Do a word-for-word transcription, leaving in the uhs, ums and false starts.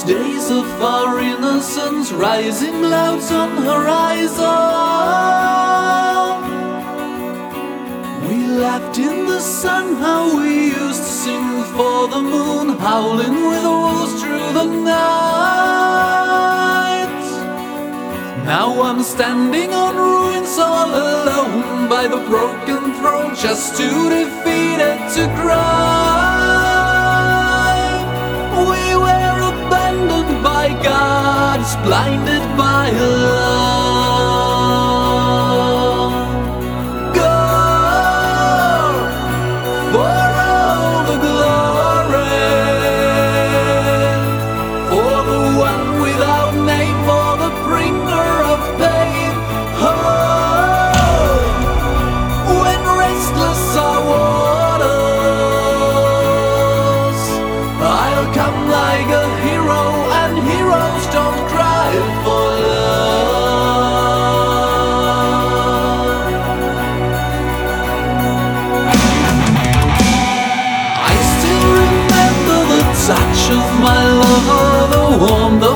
Days of our innocence, rising clouds on horizon. We laughed in the sun, how we used to sing for the moon, howling with wolves through the night. Now I'm standing on ruins all alone by the broken throne, just too defeated to cry. We were abandoned by gods, blinded by love. Go for all the glory, for the one without name, for the bringer of pain. Oh, when restless are waters, I'll come like a hero, and heroes don't cry for love. I still remember the touch of my lover, the warmth